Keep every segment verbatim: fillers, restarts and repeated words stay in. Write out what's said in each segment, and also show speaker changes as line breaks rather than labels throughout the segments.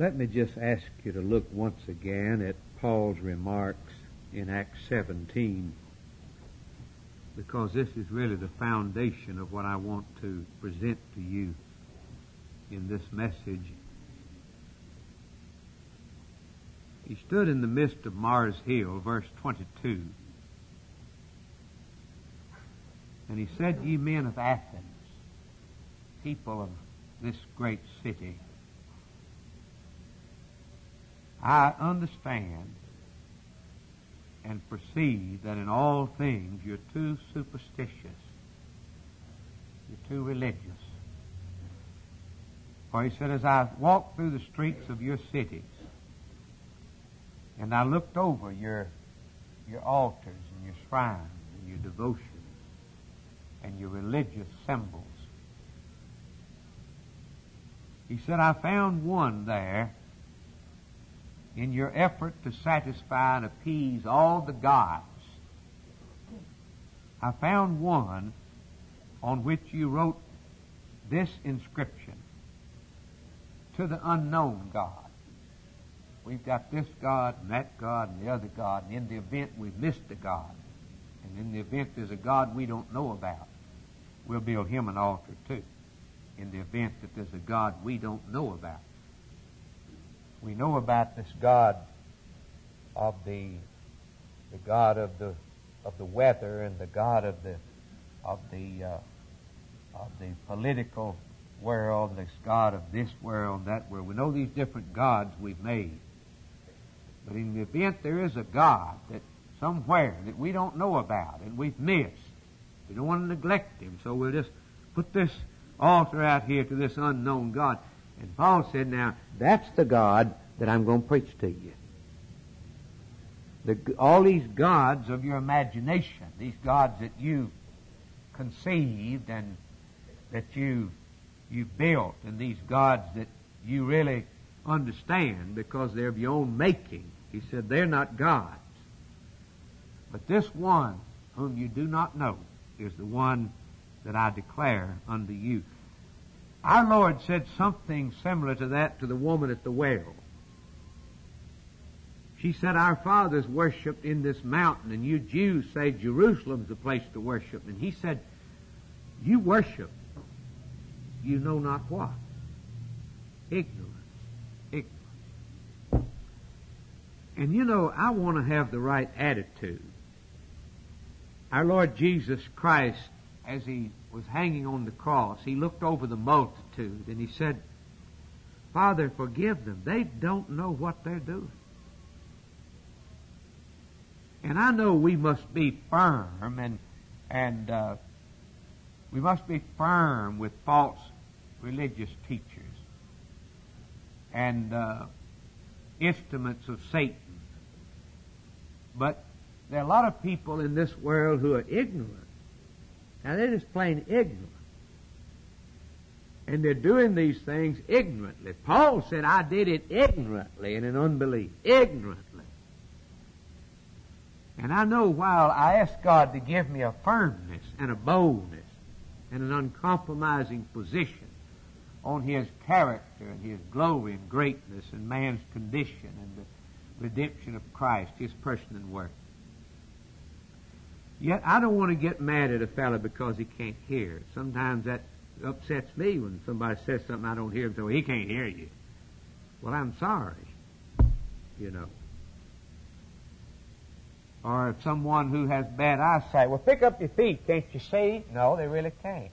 Let me just ask you to look once again at Paul's remarks in Acts seventeen, because this is really the foundation of what I want to present to you in this message. He stood in the midst of Mars Hill, verse twenty-two, and he said, "Ye men of Athens, people of this great city, I understand and perceive that in all things you're too superstitious, you're too religious. For he said, as I walked through the streets of your cities, and I looked over your your altars and your shrines and your devotions and your religious symbols, he said, I found one there in your effort to satisfy and appease all the gods. I found one on which you wrote this inscription: to the unknown God. We've got this God and that God and the other God, and in the event we've missed a God, and in the event there's a God we don't know about, we'll build him an altar too, in the event that there's a God we don't know about. We know about this God of the the God of the of the weather, and the God of the of the uh, of the political world, this God of this world, that world. We know these different gods we've made. But in the event there is a God that somewhere that we don't know about and we've missed, we don't want to neglect him, so we'll just put this altar out here to this unknown God. And Paul said, now, that's the God that I'm going to preach to you. The, all these gods of your imagination, these gods that you conceived and that you you built, and these gods that you really understand because they're of your own making, he said, they're not gods. But this one whom you do not know is the one that I declare unto you. Our Lord said something similar to that to the woman at the well. She said, our fathers worshipped in this mountain, and you Jews say Jerusalem's the place to worship. And he said, you worship, you know not what. Ignorance. Ignorance. And you know, I want to have the right attitude. Our Lord Jesus Christ, as he was hanging on the cross, he looked over the multitude and he said, Father, forgive them. They don't know what they're doing. And I know we must be firm and and uh, we must be firm with false religious teachers and uh, instruments of Satan. But there are a lot of people in this world who are ignorant. Now, they're just plain ignorant. And they're doing these things ignorantly. Paul said, I did it ignorantly and in unbelief. Ignorantly. And I know while I ask God to give me a firmness and a boldness and an uncompromising position on his character and his glory and greatness and man's condition and the redemption of Christ, his person and work, yet I don't want to get mad at a fellow because he can't hear. Sometimes that upsets me when somebody says something I don't hear him, so he can't hear you. Well, I'm sorry, you know. Or if someone who has bad eyesight, well, pick up your feet, can't you see? No, they really can't.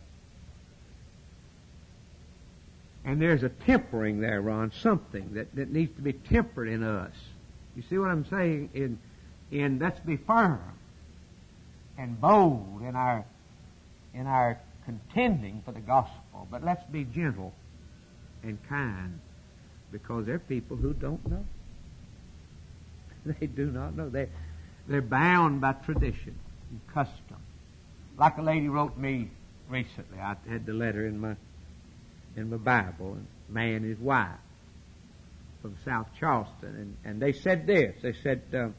And there's a tempering there, Ron, something that, that needs to be tempered in us. You see what I'm saying? In, in let's be firm and bold in our in our contending for the gospel, but let's be gentle and kind, because there are people who don't know. They do not know. They they're bound by tradition and custom. Like a lady wrote me recently. I had the letter in my in my Bible, a man and his wife from South Charleston, and, and they said this. They said. Uh,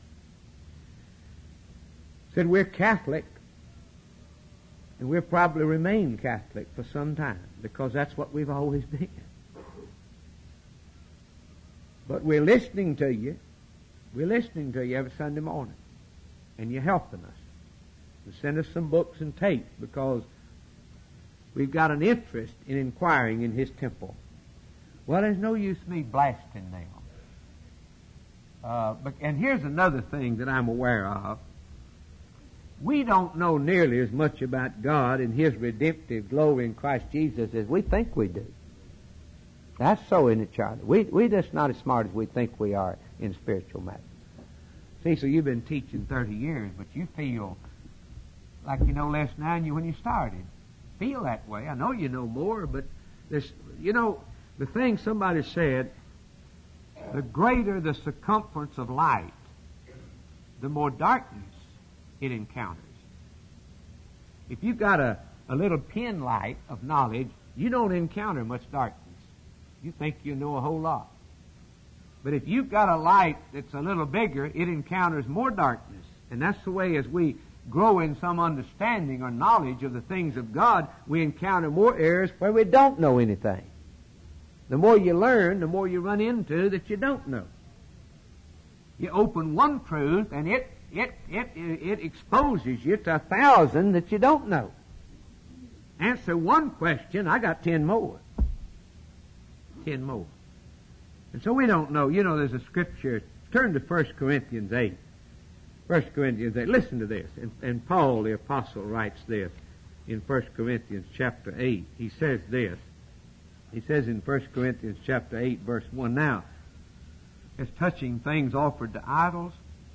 said we're Catholic, and we'll probably remain Catholic for some time, because that's what we've always been. But we're listening to you. We're listening to you every Sunday morning. And you're helping us. You send us some books and tapes because we've got an interest in inquiring in His temple. Well, there's no use me blasting them. Uh, but, and here's another thing that I'm aware of. We don't know nearly as much about God and His redemptive glory in Christ Jesus as we think we do. That's so, isn't it, Charlie? We, we're just not as smart as we think we are in spiritual matters. See, so you've been teaching thirty years, but you feel like you know less now than you when you started. Feel that way. I know you know more, but this, you know, the thing somebody said, the greater the circumference of light, the more darkness it encounters. If you've got a, a little pin light of knowledge, you don't encounter much darkness. You think you know a whole lot. But if you've got a light that's a little bigger, it encounters more darkness. And that's the way as we grow in some understanding or knowledge of the things of God, we encounter more areas where we don't know anything. The more you learn, the more you run into that you don't know. You open one truth and it it it it exposes you to a thousand that you don't know. Answer one question, I got ten more. Ten more. And so we don't know. You know, there's a scripture. Turn to First Corinthians eight. First Corinthians eight. Listen to this. And, and Paul the apostle writes this in First Corinthians chapter eight. He says this. He says in First Corinthians chapter eight, verse one, now, as touching things offered to idols,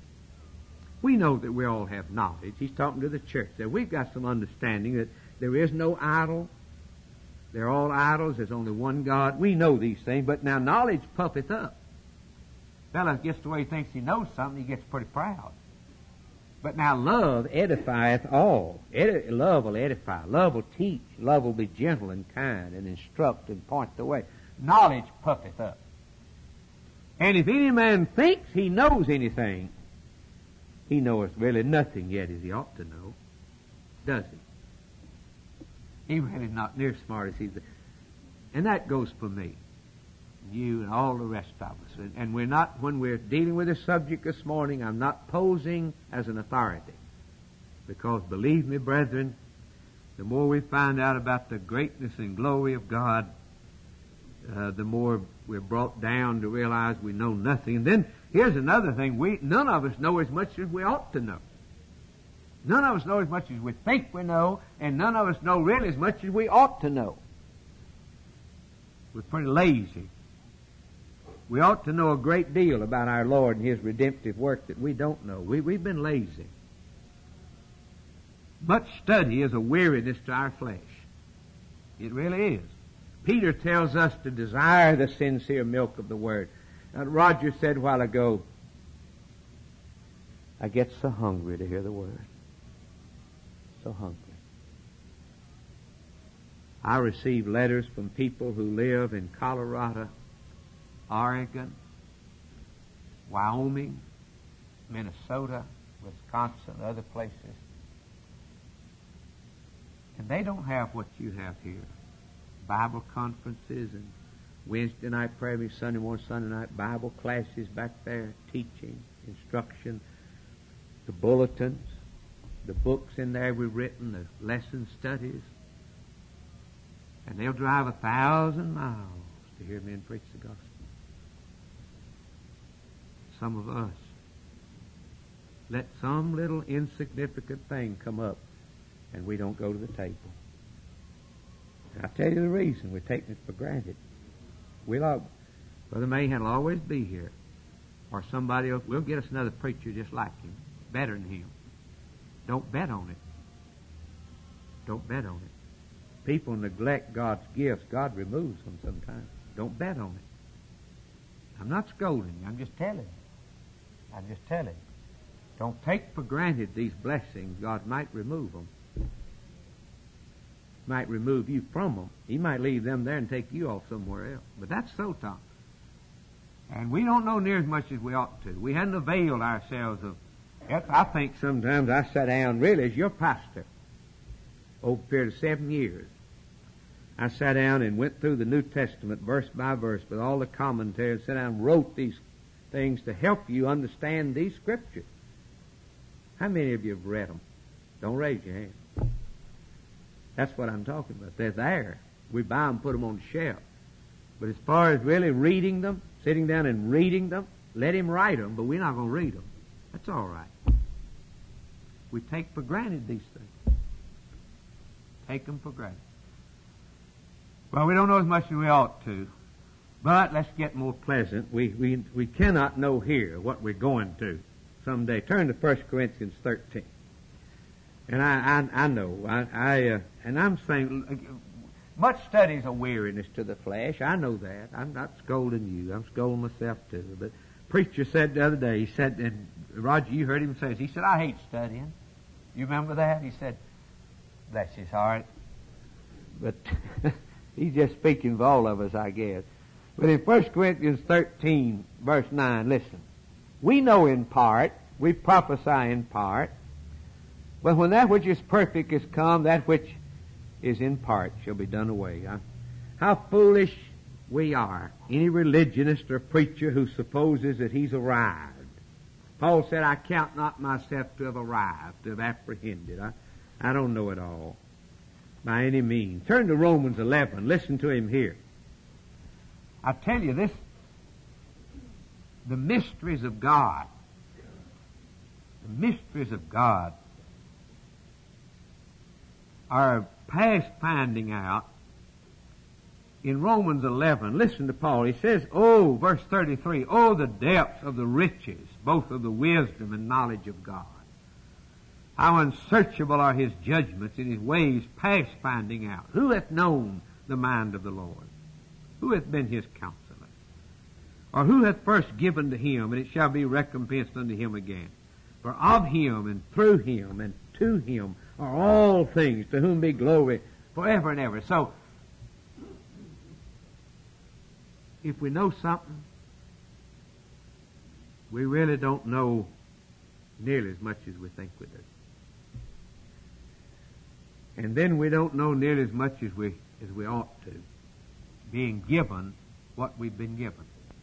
we know that we all have knowledge. He's talking to the church there. We've got some understanding that there is no idol. They're all idols. There's only one God. We know these things, but now knowledge puffeth up. Fellow gets the way he thinks he knows something, he gets pretty proud. But now love edifieth all. Edi- love will edify. Love will teach. Love will be gentle and kind and instruct and point the way. Knowledge puffeth up. And if any man thinks he knows anything, he knoweth really nothing yet as he ought to know. Does he? He really not near as smart as he's. And that goes for me, you and all the rest of us. And, and we're not, when we're dealing with this subject this morning, I'm not posing as an authority. Because believe me, brethren, the more we find out about the greatness and glory of God, uh, the more we're brought down to realize we know nothing. And then here's another thing. We none of us know as much as we ought to know. None of us know as much as we think we know, and none of us know really as much as we ought to know. We're pretty lazy. We ought to know a great deal about our Lord and His redemptive work that we don't know. We, we've been lazy. Much study is a weariness to our flesh. It really is. Peter tells us to desire the sincere milk of the Word. Now, Roger said a while ago, I get so hungry to hear the Word. So hungry. I receive letters from people who live in Colorado, Oregon, Wyoming, Minnesota, Wisconsin, other places. And they don't have what you have here. Bible conferences and Wednesday night prayer meeting, Sunday morning, Sunday night Bible classes back there, teaching, instruction, the bulletins, the books in there we've written, the lesson studies. And they'll drive a thousand miles to hear men preach the gospel. Some of us, let some little insignificant thing come up and we don't go to the table. And I'll tell you the reason. We're taking it for granted. We'll all, Brother Mahan will always be here. Or somebody else. We'll get us another preacher just like him. Better than him. Don't bet on it. Don't bet on it. People neglect God's gifts. God removes them sometimes. Don't bet on it. I'm not scolding you. I'm just telling you. I'm just telling you. Don't take for granted these blessings. God might remove them. Might remove you from them. He might leave them there and take you off somewhere else. But that's so, Tom. And we don't know near as much as we ought to. We hadn't availed ourselves of... I think sometimes I sat down really as your pastor over a period of seven years. I sat down and went through the New Testament verse by verse with all the commentaries, sat down and wrote these things to help you understand these scriptures. How many of you have read them? Don't raise your hand. That's what I'm talking about. They're there. We buy them, put them on the shelf. But as far as really reading them, sitting down and reading them, let him write them, but we're not going to read them. That's all right. We take for granted these things. Take them for granted. Well, we don't know as much as we ought to, but let's get more pleasant. We we we cannot know here what we're going to someday. Turn to First Corinthians thirteen. And I I, I know I, I uh, and I'm saying much study is a weariness to the flesh. I know that. I'm not scolding you. I'm scolding myself too. But preacher said the other day, he said, and Roger, you heard him say this, he said, I hate studying. You remember that? He said, bless his heart. But he's just speaking of all of us, I guess. But in First Corinthians thirteen, verse nine, listen. We know in part, we prophesy in part, but when that which is perfect is come, that which is in part shall be done away. How foolish we are. Any religionist or preacher who supposes that he's arrived. Paul said, I count not myself to have arrived, to have apprehended. I, I don't know it all by any means. Turn to Romans eleven. Listen to him here. I tell you this, the mysteries of God, the mysteries of God are past finding out. In Romans eleven, listen to Paul. He says, oh, verse thirty-three, oh, the depths of the riches, both of the wisdom and knowledge of God. How unsearchable are his judgments and his ways past finding out. Who hath known the mind of the Lord? Who hath been his counselor? Or who hath first given to him, and it shall be recompensed unto him again? For of him and through him and to him are all things, to whom be glory forever and ever. So, if we know something, we really don't know nearly as much as we think we do. And then we don't know nearly as much as we as we ought to, being given what we've been given.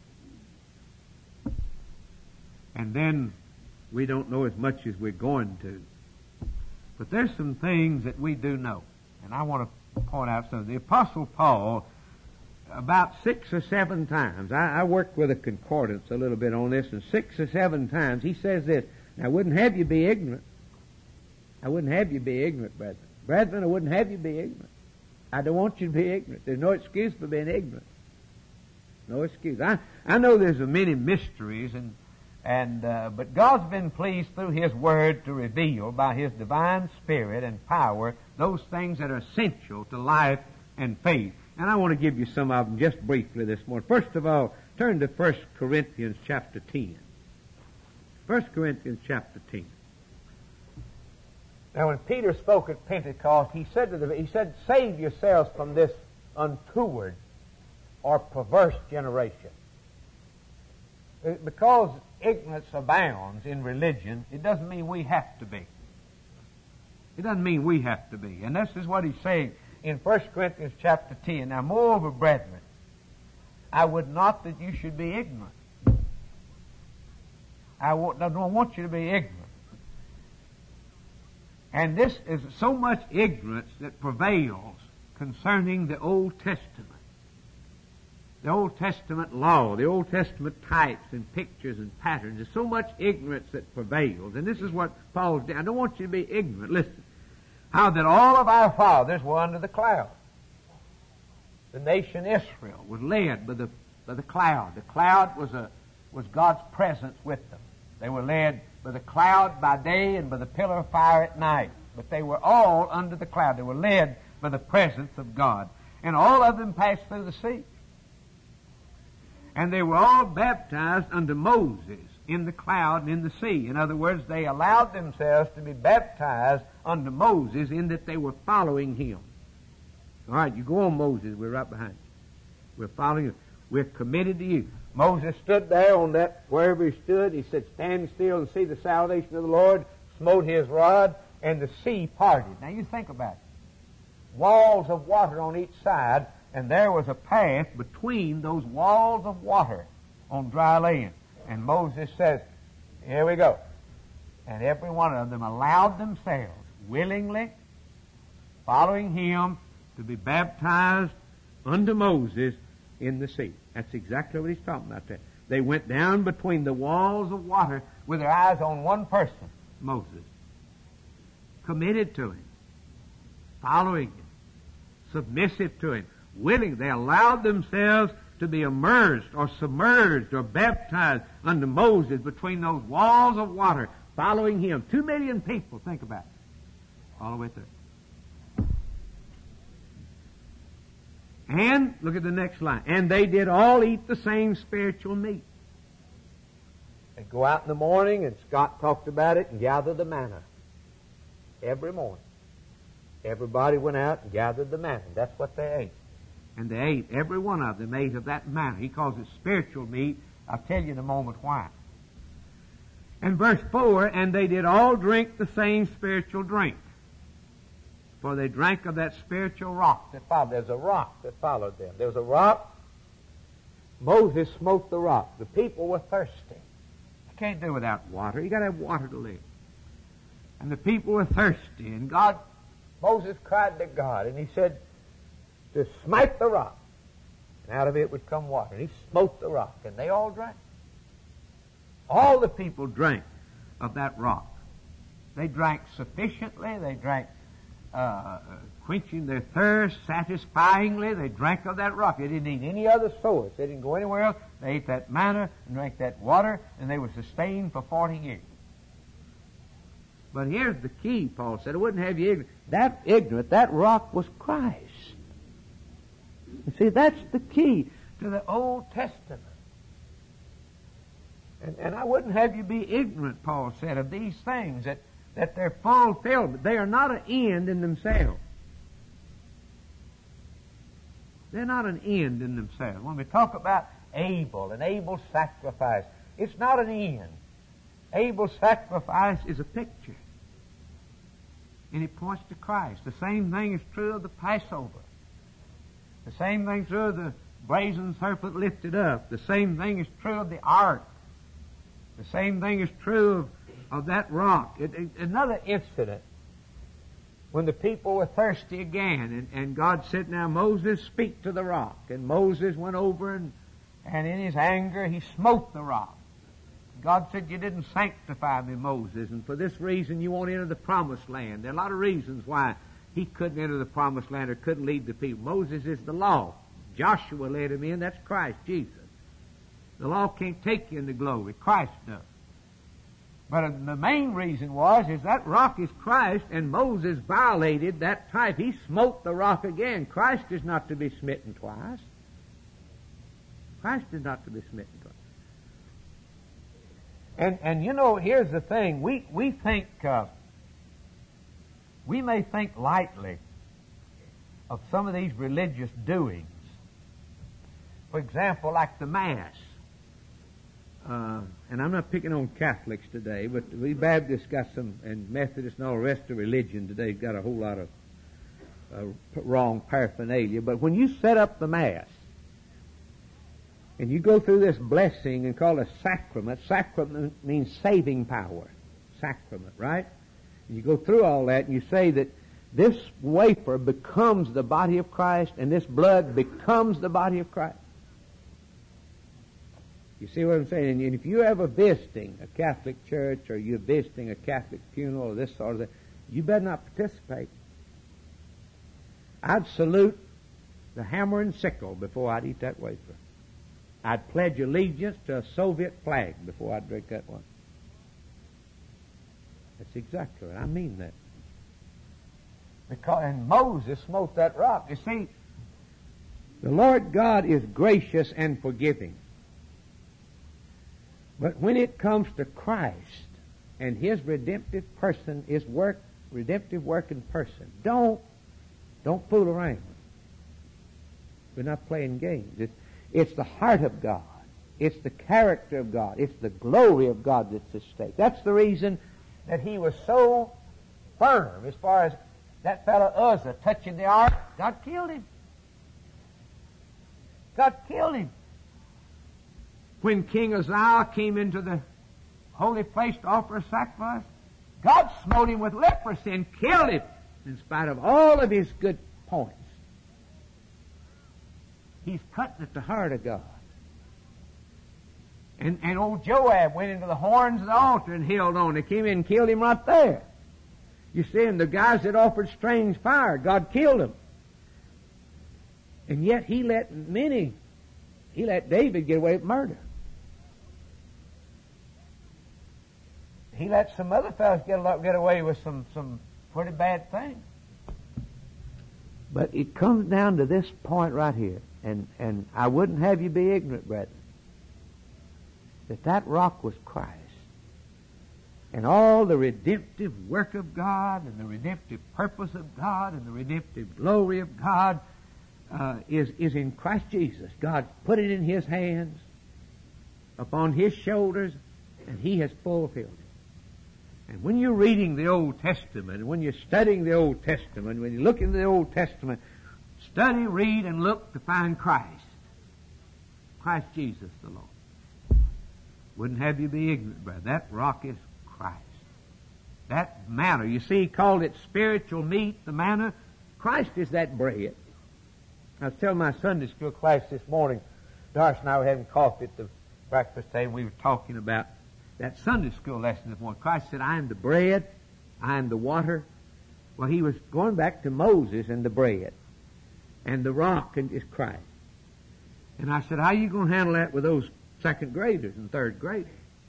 And then we don't know as much as we're going to. But there's some things that we do know. And I want to point out something. The Apostle Paul, about six or seven times, I, I worked with a concordance a little bit on this, and six or seven times he says this, I wouldn't have you be ignorant. I wouldn't have you be ignorant, brethren. Brethren, I wouldn't have you be ignorant. I don't want you to be ignorant. There's no excuse for being ignorant. No excuse. I, I know there's many mysteries, and and uh, but God's been pleased through His Word to reveal by His divine Spirit and power those things that are essential to life and faith. And I want to give you some of them just briefly this morning. First of all, turn to First Corinthians chapter ten. First Corinthians chapter ten. Now, when Peter spoke at Pentecost, he said to them, he said, save yourselves from this untoward or perverse generation. Because ignorance abounds in religion, it doesn't mean we have to be. It doesn't mean we have to be. And this is what he's saying in First Corinthians chapter ten. Now, moreover, brethren, I would not that you should be ignorant. I don't want you to be ignorant. And this is so much ignorance that prevails concerning the Old Testament. The Old Testament law, the Old Testament types and pictures and patterns. There's so much ignorance that prevails. And this is what Paul's doing. I don't want you to be ignorant. Listen. How that all of our fathers were under the cloud. The nation Israel was led by the by the cloud. The cloud was a was God's presence with them. They were led by the cloud by day and by the pillar of fire at night. But they were all under the cloud. They were led by the presence of God. And all of them passed through the sea. And they were all baptized under Moses in the cloud and in the sea. In other words, they allowed themselves to be baptized under Moses in that they were following him. All right, you go on, Moses. We're right behind you. We're following you. We're committed to you. Moses stood there on that, wherever he stood. He said, stand still and see the salvation of the Lord. Smote his rod, and the sea parted. Now you think about it. walls of water on each side, and there was a path between those walls of water on dry land. And Moses says, here we go. And every one of them allowed themselves willingly, following him, to be baptized unto Moses in the sea. That's exactly what he's talking about there. They went down between the walls of water with their eyes on one person, Moses, committed to him, following him, submissive to him, willing. They allowed themselves to be immersed or submerged or baptized unto Moses between those walls of water, following him. Two million people, think about it, all the way through. And, look at the next line, and they did all eat the same spiritual meat. They'd go out in the morning, and Scott talked about it, and gather the manna. Every morning. Everybody went out and gathered the manna. That's what they ate. And they ate, every one of them ate of that manna. He calls it spiritual meat. I'll tell you in a moment why. And verse four, and they did all drink the same spiritual drink. For they drank of that spiritual rock that followed. There's a rock that followed them. There was a rock. Moses smote the rock. The people were thirsty. You can't do without water. You got to have water to live. And the people were thirsty. And God, Moses cried to God, and he said, to smite the rock. And out of it would come water. And he smote the rock, and they all drank. All the people drank of that rock. They drank sufficiently. They drank Uh, quenching their thirst satisfyingly. They drank of that rock. They didn't need any other source. They didn't go anywhere else. They ate that manna and drank that water, and they were sustained for forty years. But here's the key, Paul said. I wouldn't have you ignorant. That ignorant, that rock was Christ. You see, that's the key to the Old Testament. And, and I wouldn't have you be ignorant, Paul said, of these things, that that they're fulfilled. They are not an end in themselves. They're not an end in themselves. When we talk about Abel and Abel's sacrifice, it's not an end. Abel's sacrifice is a picture. And it points to Christ. The same thing is true of the Passover. The same thing is true of the brazen serpent lifted up. The same thing is true of the ark. The same thing is true of of that rock. It, it, another incident when the people were thirsty again, and, and God said, now Moses, speak to the rock. And Moses went over, and, and in his anger he smote the rock. God said, you didn't sanctify me, Moses, and for this reason you won't enter the promised land. There are a lot of reasons why he couldn't enter the promised land or couldn't lead the people. Moses is the law. Joshua led him in. That's Christ, Jesus. The law can't take you into glory. Christ does. But the main reason was, is that rock is Christ, and Moses violated that type. He smote the rock again. Christ is not to be smitten twice. Christ is not to be smitten twice. And, and you know, here's the thing. We, we think, uh, we may think lightly of some of these religious doings. For example, like the Mass. Uh, and I'm not picking on Catholics today, but we Baptists got some, and Methodists and all the rest of religion today got a whole lot of uh, wrong paraphernalia. But when you set up the Mass, and you go through this blessing and call it a sacrament, sacrament means saving power. Sacrament, right? And you go through all that, and you say that this wafer becomes the body of Christ, and this blood becomes the body of Christ. You see what I'm saying? And if you're ever visiting a Catholic church, or you're visiting a Catholic funeral, or this sort of thing, you better not participate. I'd salute the hammer and sickle before I'd eat that wafer. I'd pledge allegiance to a Soviet flag before I'd drink that one. That's exactly right. I mean that. Because, and Moses smote that rock. You see, the Lord God is gracious and forgiving. But when it comes to Christ and His redemptive person, His work, redemptive work in person, don't, don't fool around. We're not playing games. It's, it's the heart of God. It's the character of God. It's the glory of God that's at stake. That's the reason that He was so firm as far as that fellow Uzzah touching the ark, God killed him. God killed him. When King Uzziah came into the holy place to offer a sacrifice, God smote him with leprosy and killed him in spite of all of his good points. He's cutting at the heart of God. And, and old Joab went into the horns of the altar and held on. They came in and killed him right there. You see, and the guys that offered strange fire, God killed them. And yet he let many, he let David get away with murder. He let some other fellows get, get away with some, some pretty bad things. But it comes down to this point right here. And, and I wouldn't have you be ignorant, brethren, that that rock was Christ. And all the redemptive work of God and the redemptive purpose of God and the redemptive glory of God uh, is, is in Christ Jesus. God put it in His hands, upon His shoulders, and He has fulfilled it. And when you're reading the Old Testament, and when you're studying the Old Testament, when you look into the Old Testament, study, read, and look to find Christ. Christ Jesus the Lord. Wouldn't have you be ignorant, brother. That rock is Christ. That manna, you see, he called it spiritual meat, the manna. Christ is that bread. I was telling my Sunday school class this morning, Doris and I were having coffee at the breakfast table, we were talking about that Sunday school lesson this morning. Christ said, I am the bread, I am the water. Well, he was going back to Moses and the bread. And the rock is Christ. And I said, how are you going to handle that with those second graders and third graders?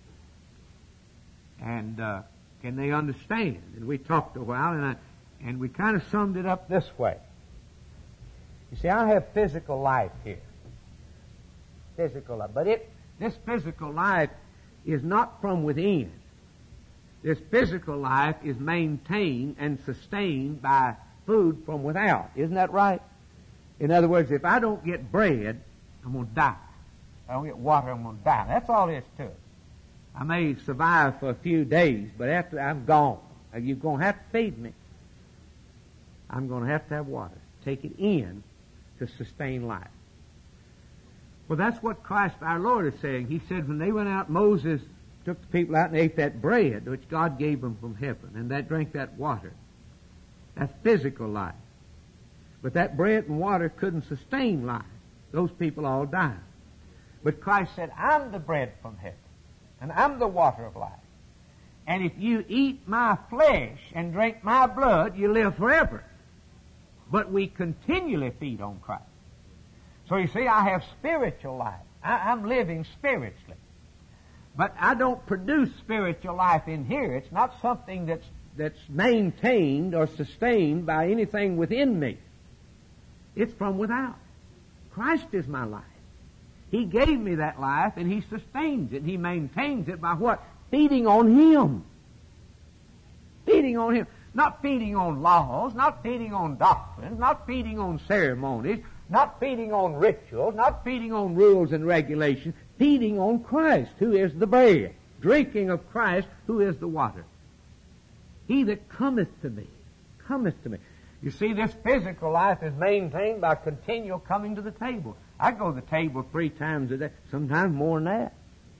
And uh, can they understand? And we talked a while, and I, and we kind of summed it up this way. You see, I have physical life here. Physical life. But it, this physical life is not from within. This physical life is maintained and sustained by food from without. Isn't that right? In other words, if I don't get bread, I'm going to die. If I don't get water, I'm going to die. That's all there is to it. I may survive for a few days, but after I'm gone, you're going to have to feed me. I'm going to have to have water. Take it in to sustain life. Well, that's what Christ our Lord is saying. He said when they went out, Moses took the people out and ate that bread which God gave them from heaven, and they drank that water. That's physical life. But that bread and water couldn't sustain life. Those people all died. But Christ said, I'm the bread from heaven, and I'm the water of life. And if you eat my flesh and drink my blood, you live forever. But we continually feed on Christ. So you see, I have spiritual life. I, I'm living spiritually. But I don't produce spiritual life in here. It's not something that's, that's maintained or sustained by anything within me. It's from without. Christ is my life. He gave me that life, and He sustains it. He maintains it by what? Feeding on Him. Feeding on Him. Not feeding on laws, not feeding on doctrines, not feeding on ceremonies, not feeding on rituals, not feeding on rules and regulations, feeding on Christ, who is the bread, drinking of Christ, who is the water. He that cometh to me, cometh to me. You see, this physical life is maintained by continual coming to the table. I go to the table three times a day, sometimes more than that.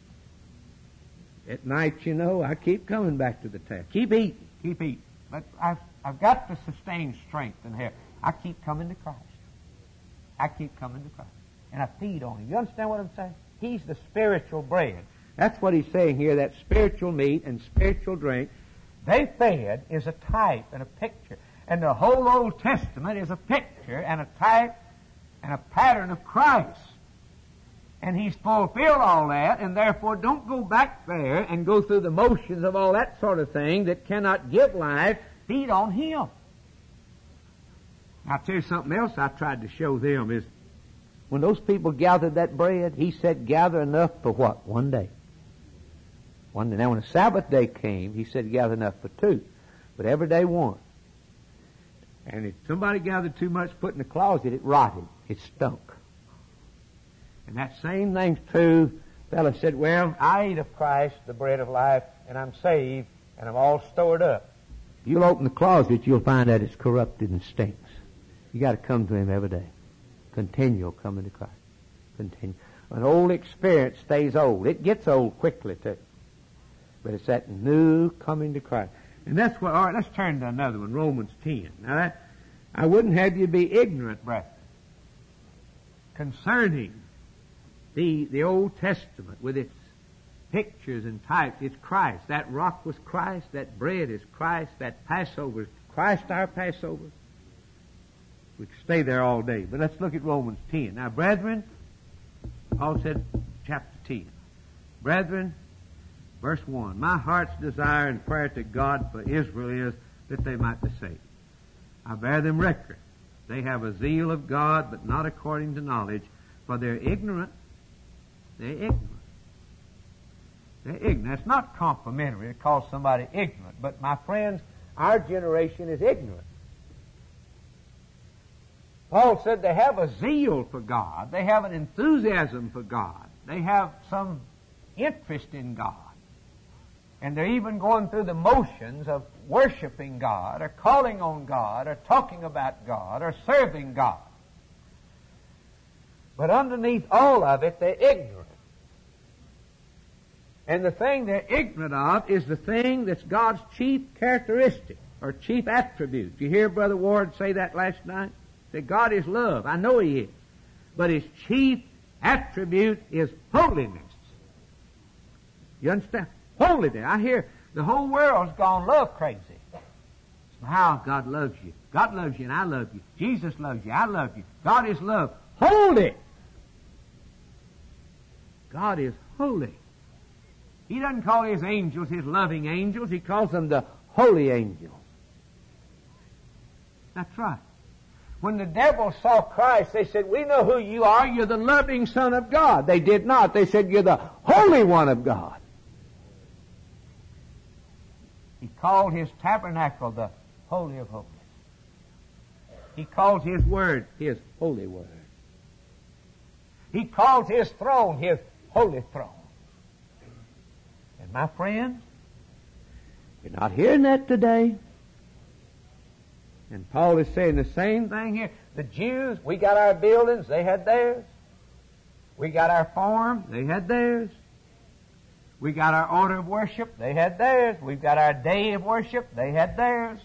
At night, you know, I keep coming back to the table. Keep eating, keep eating. But I've, I've got to sustain strength in here. I keep coming to Christ. I keep coming to Christ. And I feed on Him. You understand what I'm saying? He's the spiritual bread. That's what He's saying here, that spiritual meat and spiritual drink. They fed is a type and a picture. And the whole Old Testament is a picture and a type and a pattern of Christ. And He's fulfilled all that, and therefore don't go back there and go through the motions of all that sort of thing that cannot give life. Feed on Him. I'll tell you something else I tried to show them is when those people gathered that bread, He said gather enough for what? One day. One day. Now when the Sabbath day came, He said gather enough for two. But every day one. And if somebody gathered too much, put in the closet, it rotted. It stunk. And that same thing's true. The fellow said, well, I eat of Christ, the bread of life, and I'm saved, and I'm all stored up. You'll open the closet, you'll find that it's corrupted and stinks. You got to come to Him every day. Continual coming to Christ. Continue. An old experience stays old. It gets old quickly too. But it's that new coming to Christ. And that's what, all right, let's turn to another one, Romans ten. Now that, I wouldn't have you be ignorant, brethren, concerning the, the Old Testament with its pictures and types. It's Christ. That rock was Christ. That bread is Christ. That Passover is Christ, our Passover. We could stay there all day. But let's look at Romans ten. Now, brethren, Paul said, chapter ten. Brethren, verse one, my heart's desire and prayer to God for Israel is that they might be saved. I bear them record. They have a zeal of God, but not according to knowledge, for they're ignorant. They're ignorant. They're ignorant. It's not complimentary to call somebody ignorant, but my friends, our generation is ignorant. Paul said they have a zeal for God. They have an enthusiasm for God. They have some interest in God. And they're even going through the motions of worshiping God, or calling on God, or talking about God, or serving God. But underneath all of it, they're ignorant. And the thing they're ignorant of is the thing that's God's chief characteristic, or chief attribute. You hear Brother Ward say that last night? That God is love. I know He is. But His chief attribute is holiness. You understand? Holiness. I hear the whole world's gone love crazy. How God loves you. God loves you and I love you. Jesus loves you. I love you. God is love. Holy. God is holy. He doesn't call His angels His loving angels. He calls them the holy angels. That's right. When the devil saw Christ, they said, we know who you are. You're the loving Son of God. They did not. They said, you're the Holy One of God. He called His tabernacle the Holy of Holies. He calls His Word His Holy Word. He calls His throne His Holy Throne. And my friends, you're not hearing that today. And Paul is saying the same thing here. The Jews, we got our buildings, they had theirs. We got our farm, they had theirs. We got our order of worship, they had theirs. We've got our day of worship, they had theirs.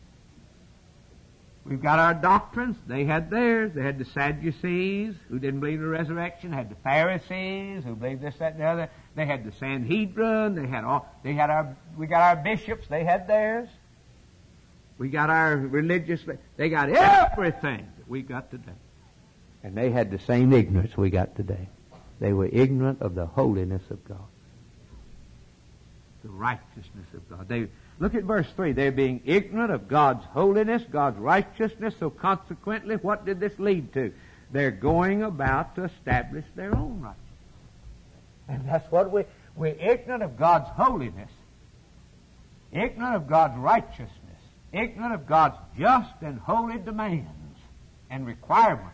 We've got our doctrines, they had theirs. They had the Sadducees, who didn't believe in the resurrection, had the Pharisees, who believed this, that, and the other. They had the Sanhedrin, they had all, they had our, we got our bishops, they had theirs. We got our religious, they got everything that we got today. And they had the same ignorance we got today. They were ignorant of the holiness of God. The righteousness of God. They, look at verse three. They're being ignorant of God's holiness, God's righteousness, so consequently, what did this lead to? They're going about to establish their own righteousness. And that's what we, we're ignorant of God's holiness, ignorant of God's righteousness, ignorant of God's just and holy demands and requirements.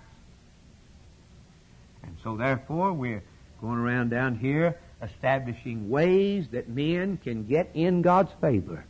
And so therefore we're going around down here establishing ways that men can get in God's favor.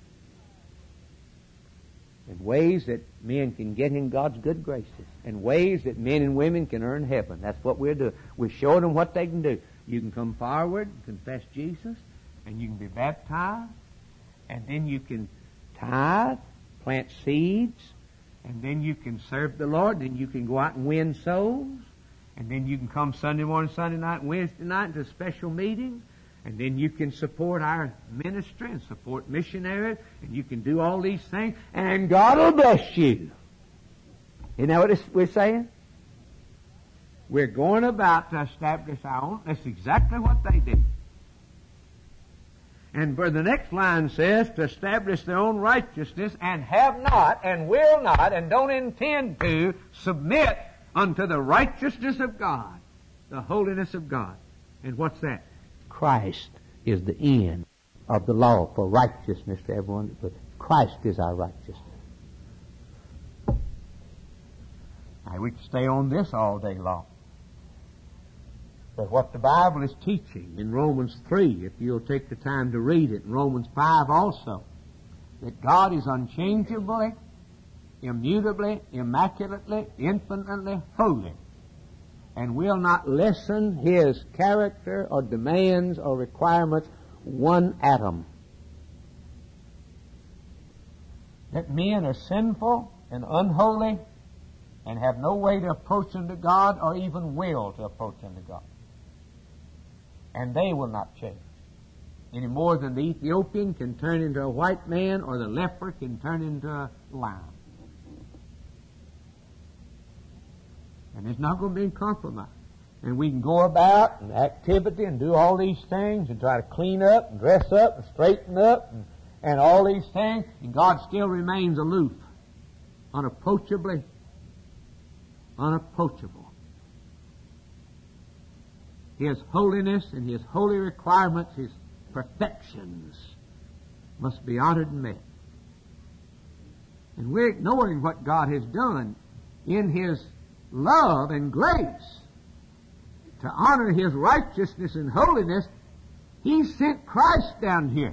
And ways that men can get in God's good graces. And ways that men and women can earn heaven. That's what we're doing. We're showing them what they can do. You can come forward and confess Jesus, and you can be baptized, and then you can tithe, plant seeds, and then you can serve the Lord, and then you can go out and win souls, and then you can come Sunday morning, Sunday night, Wednesday night to special meetings, and then you can support our ministry and support missionaries, and you can do all these things, and God will bless you. Isn't that what we're saying? We're going about to establish our own. That's exactly what they did. And for the next line says, to establish their own righteousness, and have not, and will not, and don't intend to submit unto the righteousness of God, the holiness of God. And what's that? Christ is the end of the law for righteousness to everyone. But Christ is our righteousness. Now, we could stay on this all day long. But what the Bible is teaching in Romans three, if you'll take the time to read it, in Romans five also, that God is unchangeably, immutably, immaculately, infinitely holy, and will not lessen His character or demands or requirements one atom. That men are sinful and unholy and have no way to approach unto God or even will to approach unto God. And they will not change. Any more than the Ethiopian can turn into a white man or the leper can turn into a lion. And there's not going to be any compromise. And we can go about and activity and do all these things and try to clean up and dress up and straighten up and, and all these things, and God still remains aloof, unapproachably unapproachable. His holiness and His holy requirements, His perfections must be honored and met. And we're ignoring what God has done in His love and grace to honor His righteousness and holiness. He sent Christ down here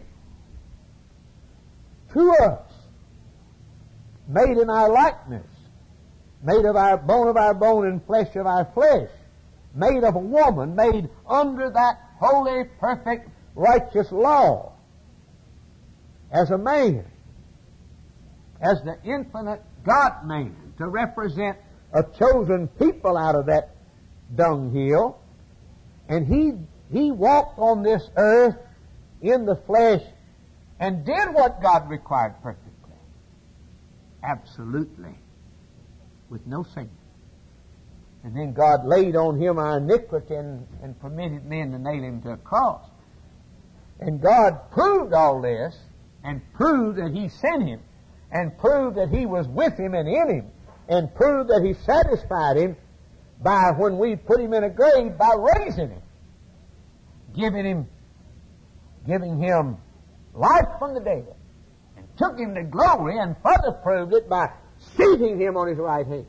to us, made in our likeness, made of our bone of our bone and flesh of our flesh, made of a woman, made under that holy, perfect, righteous law, as a man, as the infinite God-man, to represent a chosen people out of that dunghill. And he, he walked on this earth in the flesh and did what God required perfectly. Absolutely. With no sin. And then God laid on Him our iniquity and, and permitted men to nail Him to a cross. And God proved all this, and proved that He sent Him, and proved that He was with Him and in Him, and proved that He satisfied Him by, when we put Him in a grave, by raising Him, giving Him, giving Him life from the dead, and took Him to glory, and further proved it by seating Him on His right hand.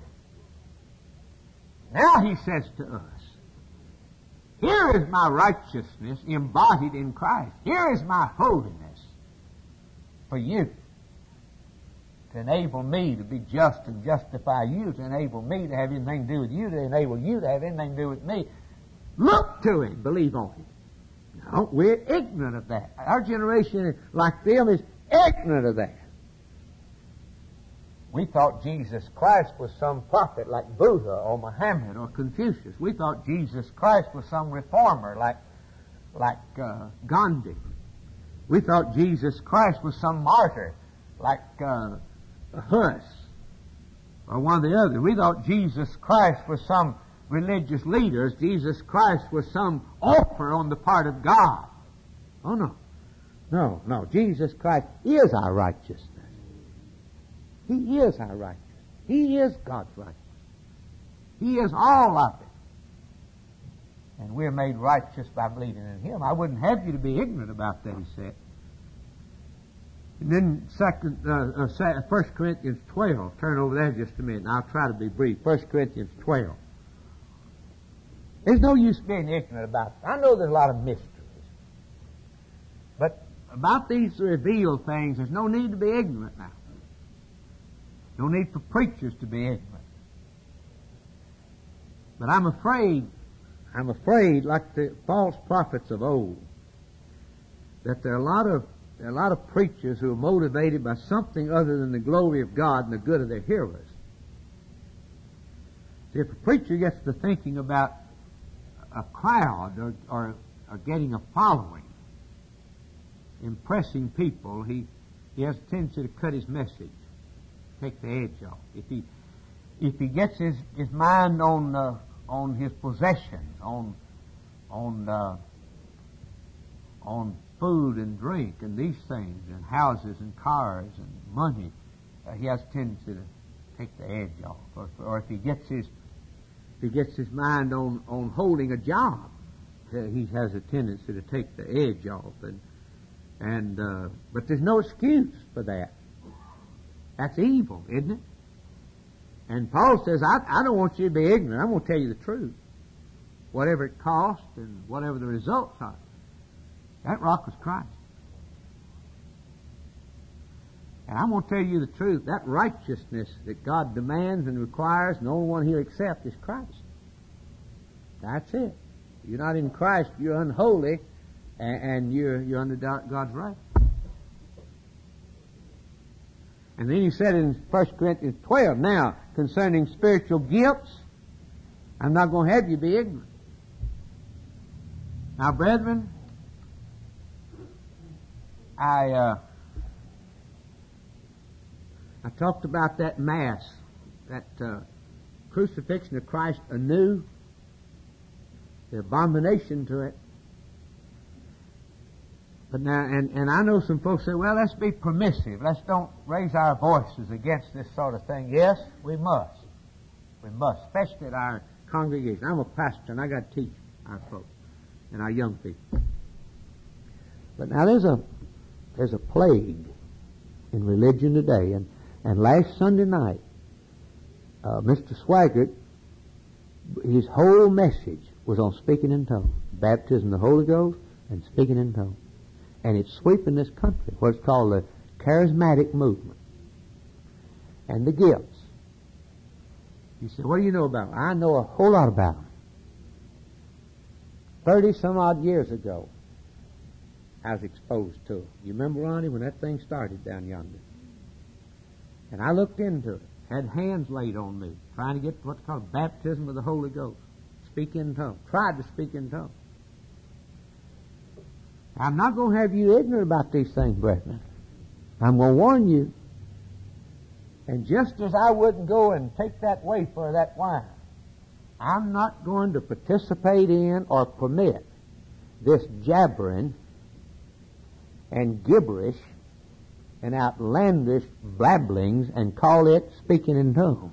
Now He says to us, here is my righteousness embodied in Christ. Here is my holiness for you, to enable me to be just and justify you, to enable me to have anything to do with you, to enable you to have anything to do with me. Look to Him, believe on Him. No, we're ignorant of that. Our generation, like them, is ignorant of that. We thought Jesus Christ was some prophet like Buddha or Muhammad or Confucius. We thought Jesus Christ was some reformer like, like uh, Gandhi. We thought Jesus Christ was some martyr like uh, Hus or one of the others. We thought Jesus Christ was some religious leader. Jesus Christ was some offer on the part of God. Oh, no. No, no. Jesus Christ is our righteousness. He is our righteousness. He is God's righteousness. He is all of it. And we're made righteous by believing in Him. I wouldn't have you to be ignorant about that, He said. And then second, uh, uh, First Corinthians twelve. Turn over there just a minute, and I'll try to be brief. First Corinthians twelve. There's no use being ignorant about it. I know there's a lot of mysteries. But about these revealed things, there's no need to be ignorant now. No need for preachers to be ignorant. But I'm afraid, I'm afraid, like the false prophets of old, that there are a lot of there are a lot of preachers who are motivated by something other than the glory of God and the good of their hearers. See, if a preacher gets to thinking about a crowd or, or, or getting a following, impressing people, he, he has a tendency to cut his message, take the edge off. If he if he gets his, his mind on uh, on his possessions, on on uh, on food and drink and these things, and houses and cars and money, uh, he has a tendency to take the edge off. Or, or if he gets his if he gets his mind on on holding a job, uh, he has a tendency to take the edge off. And and uh, but there's no excuse for that. That's evil, isn't it? And Paul says, I, I don't want you to be ignorant. I'm going to tell you the truth. Whatever it costs and whatever the results are. That rock was Christ. And I'm going to tell you the truth. That righteousness that God demands and requires, and the only one He'll accept is Christ. That's it. You're not in Christ, you're unholy, and, and you're, you're under God's wrath. And then He said in First Corinthians twelve, now, concerning spiritual gifts, I'm not going to have you be ignorant. Now, brethren, I uh, I talked about that Mass, that uh, crucifixion of Christ anew, the abomination to it. But now, and, and I know some folks say, well, let's be permissive. Let's don't raise our voices against this sort of thing. Yes, we must. We must, especially at our congregation. I'm a pastor, and I got to teach our folks and our young people. But now there's a there's a plague in religion today, and and last Sunday night, uh, Mister Swaggart, his whole message was on speaking in tongues, baptism of the Holy Ghost, and speaking in tongues, and it's sweeping this country. What's called the charismatic movement, and the gifts. You say, what do you know about them? I know a whole lot about them. Thirty some odd years ago, I was exposed to it. You remember, Ronnie, when that thing started down yonder? And I looked into it, had hands laid on me, trying to get what's called baptism of the Holy Ghost, speak in tongues, tried to speak in tongues. I'm not going to have you ignorant about these things, brethren. I'm going to warn you. And just as I wouldn't go and take that wafer or that wine, I'm not going to participate in or permit this jabbering and gibberish and outlandish blabblings and call it speaking in tongues.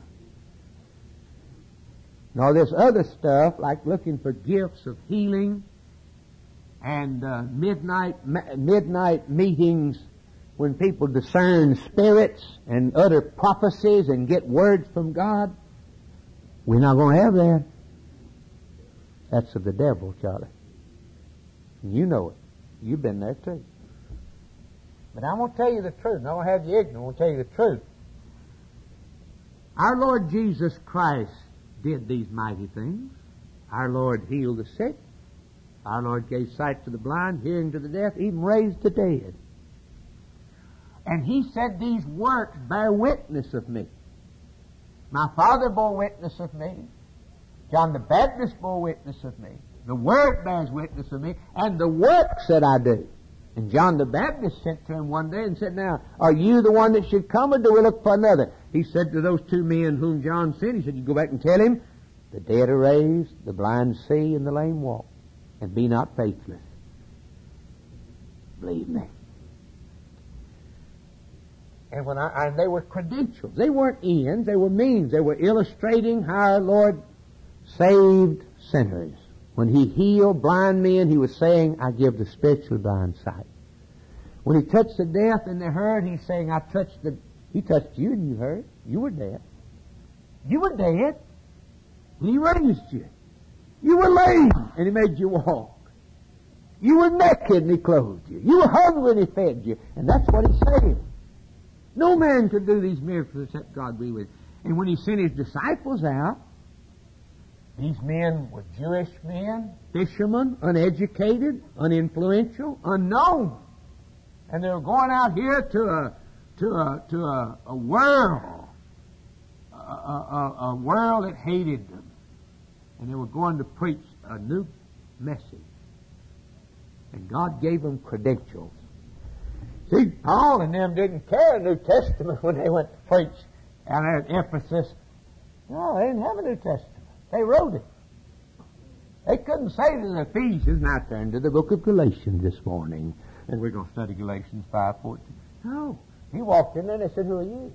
Nor this other stuff like looking for gifts of healing and uh, midnight ma- midnight meetings when people discern spirits and utter prophecies and get words from God. We're not going to have that. That's of the devil, Charlie. You know it. You've been there too. But I'm going to tell you the truth. And I won't have you ignorant. I'm going to tell you the truth. Our Lord Jesus Christ did these mighty things. Our Lord healed the sick. Our Lord gave sight to the blind, hearing to the deaf, even raised the dead. And He said, these works bear witness of me. My Father bore witness of me. John the Baptist bore witness of me. The Word bears witness of me. And the works that I do. And John the Baptist sent to him one day and said, now, are you the one that should come, or do we look for another? He said to those two men whom John sent, he said, you go back and tell him, the dead are raised, the blind see, and the lame walk. And be not faithless. Believe me. And when I, and they were credentials. They weren't ends, they were means. They were illustrating how our Lord saved sinners. When He healed blind men, He was saying, I give the spiritually blind sight. When He touched the deaf and they heard, He's saying, I touched the... He touched you and you heard. You were deaf. You were dead. And He raised you. You were lame and He made you walk. You were naked and He clothed you. You were hungry and He fed you. And that's what He's saying. No man could do these miracles except God be with him. And when He sent His disciples out, these men were Jewish men, fishermen, uneducated, uninfluential, unknown. And they were going out here to a to a to a, a world, a, a, a world that hated them. And they were going to preach a new message. And God gave them credentials. See, Paul and them didn't carry a New Testament when they went to preach down there at Ephesus. No, they didn't have a New Testament. They wrote it. They couldn't say to the Ephesians, now turn to the book of Galatians this morning, and we're going to study Galatians five fourteen. No. He walked in there and they said, who are you?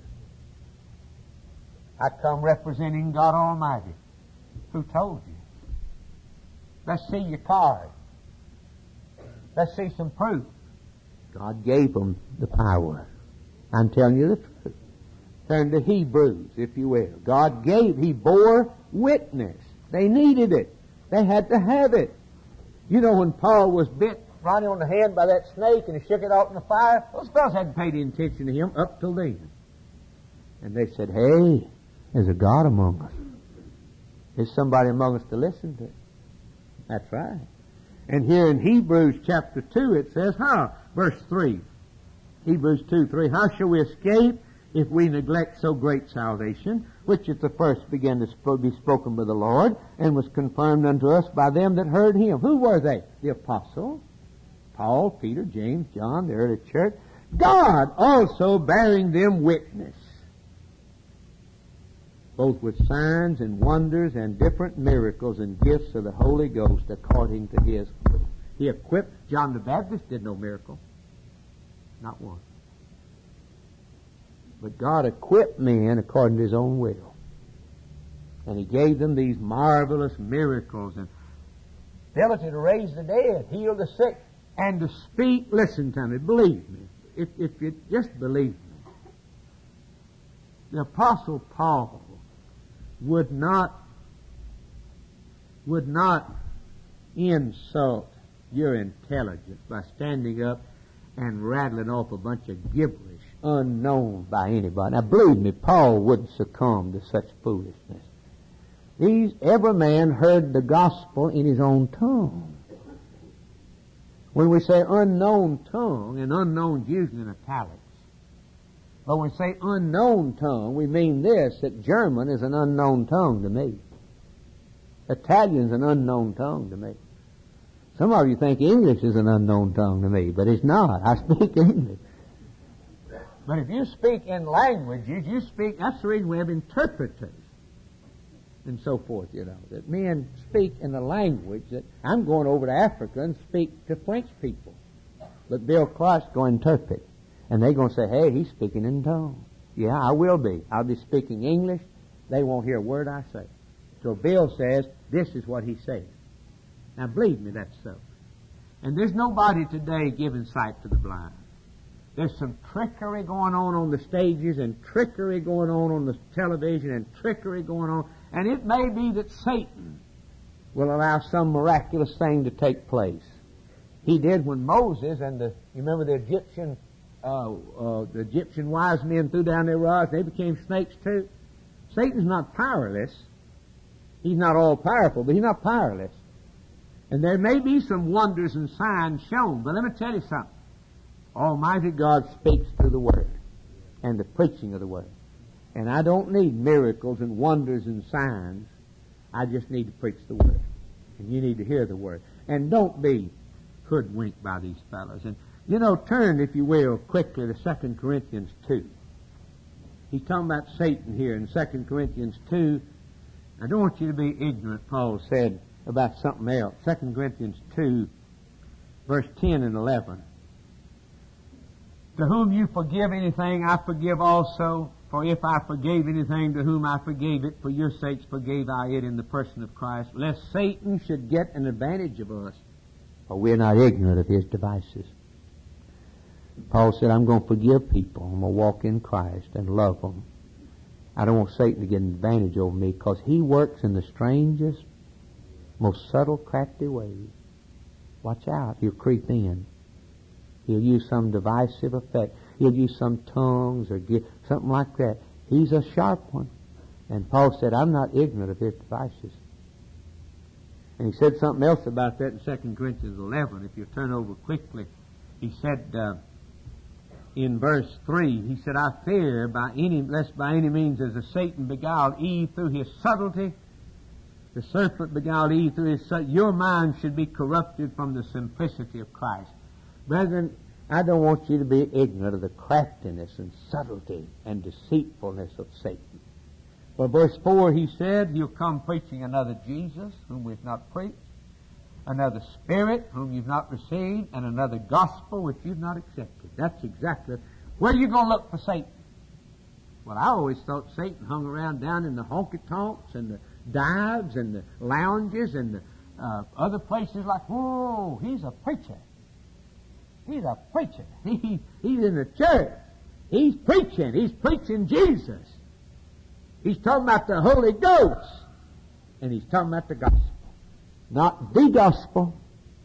I come representing God Almighty. Who told you? Let's see your card. Let's see some proof. God gave them the power. I'm telling you the truth. Turn to Hebrews, if you will. God gave, He bore witness. They needed it. They had to have it. You know, when Paul was bit Ronnie on the hand by that snake and he shook it off in the fire. Those fellows hadn't paid any attention to him up till then. And they said, hey, there's a God among us. There's somebody among us to listen to. That's right. And here in Hebrews chapter two it says, how? Verse three. Hebrews two, three. How shall we escape if we neglect so great salvation, which at the first began to be spoken by the Lord, and was confirmed unto us by them that heard him? Who were they? The apostles. Paul, Peter, James, John, the early church. God also bearing them witness, both with signs and wonders and different miracles and gifts of the Holy Ghost according to his will. He equipped. John the Baptist did no miracle. Not one. But God equipped men according to his own will. And he gave them these marvelous miracles and ability to raise the dead, heal the sick, and to speak. Listen to me, believe me. If, if you just believe me. The Apostle Paul would not would not insult your intelligence by standing up and rattling off a bunch of gibberish unknown by anybody. Now, believe me, Paul wouldn't succumb to such foolishness. These, every man heard the gospel in his own tongue. When we say unknown tongue, and unknown is usually in italics, but when we say unknown tongue, we mean this, that German is an unknown tongue to me. Italian's an unknown tongue to me. Some of you think English is an unknown tongue to me, but it's not. I speak English. But if you speak in languages, you speak, that's the reason we have interpreters and so forth, you know, that men speak in a language that I'm going over to Africa and speak to French people. But Bill Clark's going to interpret. And they're going to say, hey, he's speaking in tongues. Yeah, I will be. I'll be speaking English. They won't hear a word I say. So Bill says, this is what he says. Now, believe me, that's so. And there's nobody today giving sight to the blind. There's some trickery going on on the stages and trickery going on on the television and trickery going on. And it may be that Satan will allow some miraculous thing to take place. He did when Moses and the, you remember the Egyptian Uh, uh, the Egyptian wise men threw down their rods, they became snakes too. Satan's not powerless. He's not all powerful, but he's not powerless. And there may be some wonders and signs shown, but let me tell you something. Almighty God speaks through the Word and the preaching of the Word. And I don't need miracles and wonders and signs. I just need to preach the Word. And you need to hear the Word. And don't be hoodwinked by these fellows. And you know, turn, if you will, quickly to Second Corinthians two. He's talking about Satan here in Second Corinthians two. I don't want you to be ignorant, Paul said, about something else. Second Corinthians two, verse ten and eleven. To whom you forgive anything, I forgive also. For if I forgave anything, to whom I forgave it, for your sakes forgave I it in the person of Christ, lest Satan should get an advantage of us. For we're not ignorant of his devices. Paul said, I'm going to forgive people. I'm going to walk in Christ and love them. I don't want Satan to get an advantage over me because he works in the strangest, most subtle, crafty ways. Watch out. He'll creep in. He'll use some divisive effect. He'll use some tongues or give, something like that. He's a sharp one. And Paul said, I'm not ignorant of his devices. And he said something else about that in Second Corinthians eleven. If you turn over quickly, he said... Uh, In verse three, he said, I fear by any, lest by any means as the Satan beguiled Eve through his subtlety, the serpent beguiled Eve through his subtlety, your mind should be corrupted from the simplicity of Christ. Brethren, I don't want you to be ignorant of the craftiness and subtlety and deceitfulness of Satan. For verse four, he said, he'll come preaching another Jesus, whom we've not preached, another Spirit, whom you've not received, and another gospel, which you've not accepted. That's exactly... Where are you going to look for Satan? Well, I always thought Satan hung around down in the honky-tonks and the dives and the lounges and the uh, other places like, whoa, he's a preacher. He's a preacher. He, he's in the church. He's preaching. He's preaching Jesus. He's talking about the Holy Ghost. And he's talking about the gospel. Not the gospel,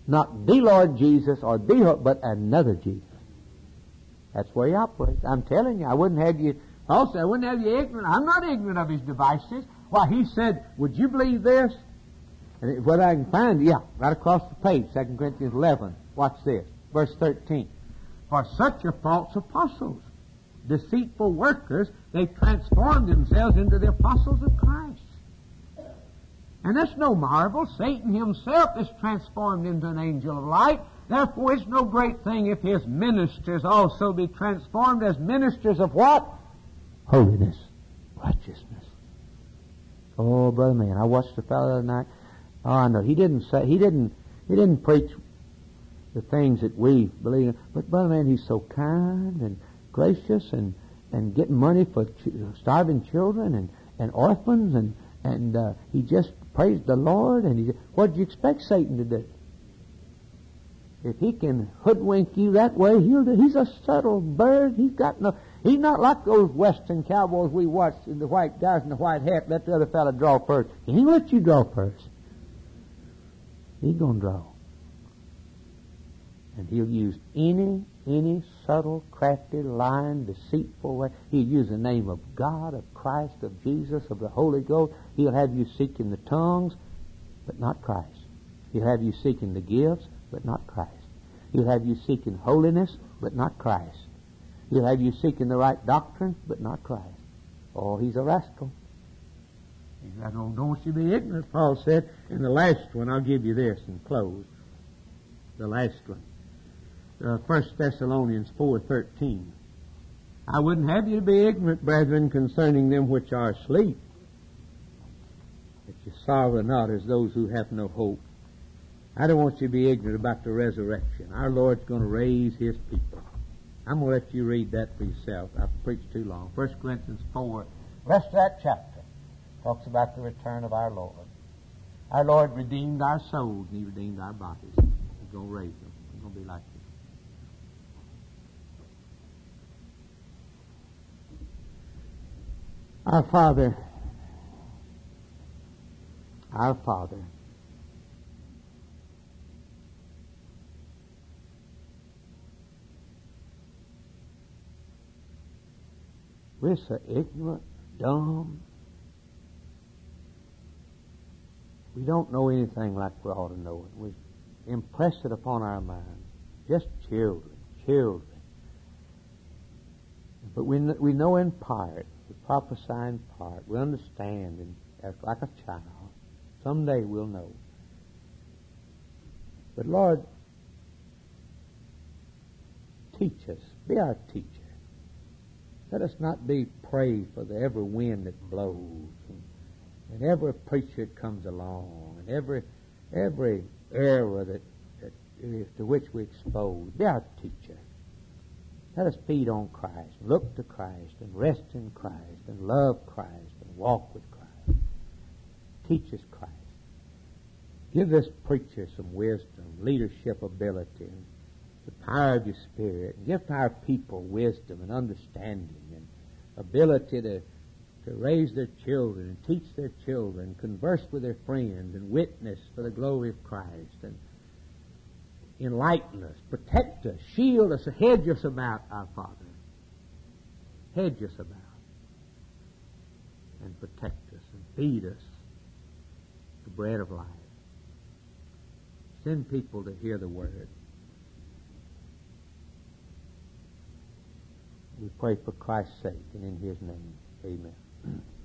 Not the Lord Jesus or the, but another Jesus. That's where he operates. I'm telling you, I wouldn't have you, also, I wouldn't have you ignorant. I'm not ignorant of his devices. Why, he said, would you believe this? And whether I can find it, yeah, right across the page, Second Corinthians eleven. Watch this, verse thirteen. For such are false apostles, deceitful workers. They transform themselves into the apostles of Christ. And that's no marvel. Satan himself is transformed into an angel of light. Therefore, it's no great thing if his ministers also be transformed as ministers of what? Holiness, righteousness. Oh, brother man, I watched the fellow the other night. Oh, I know he didn't say he didn't he didn't preach the things that we believe in. But brother man, he's so kind and gracious and and getting money for ch- starving children and and orphans and and uh, he just praised the Lord. And he, what do you expect Satan to do? If he can hoodwink you that way, he'll do. He's a subtle bird. He's got no. He's not like those Western cowboys we watched in the white guys in the white hat. Let the other fella draw first. He ain't let you draw first. He's gonna draw, and he'll use any any subtle, crafty, lying, deceitful way. He'll use the name of God, of Christ, of Jesus, of the Holy Ghost. He'll have you seeking the tongues, but not Christ. He'll have you seeking the gifts, but not Christ. He'll have you seeking holiness, but not Christ. He'll have you seeking the right doctrine, but not Christ. Oh, he's a rascal. He's like, oh, don't you be ignorant, Paul said. And the last one, I'll give you this and close. The last one. Uh, First Thessalonians four thirteen. I wouldn't have you to be ignorant, brethren, concerning them which are asleep, that you sorrow not as those who have no hope. I don't want you to be ignorant about the resurrection. Our Lord's going to raise His people. I'm going to let you read that for yourself. I've preached too long. First Corinthians four, the rest of that chapter talks about the return of our Lord. Our Lord redeemed our souls, and He redeemed our bodies. He's going to raise them. He's going to be like this. Our Father, our Father, we're so ignorant, dumb. We don't know anything like we ought to know it. We impress it upon our minds. Just children, children. But we we know in part. We prophesy in part. We understand and act like a child. Someday we'll know. But Lord, teach us. Be our teacher. Let us not be prey for the every wind that blows and, and every preacher that comes along and every every error that, that is to which we expose. Be our teacher. Let us feed on Christ, look to Christ, and rest in Christ, and love Christ, and walk with Christ. Teach us Christ. Give this preacher some wisdom, leadership ability, and the power of your Spirit. And give to our people wisdom and understanding and ability to, to raise their children and teach their children, converse with their friends, and witness for the glory of Christ, and enlighten us, protect us, shield us, hedge us about, our Father. Hedge us about and protect us and feed us the bread of life. Send people to hear the Word. We pray for Christ's sake and in His name. Amen.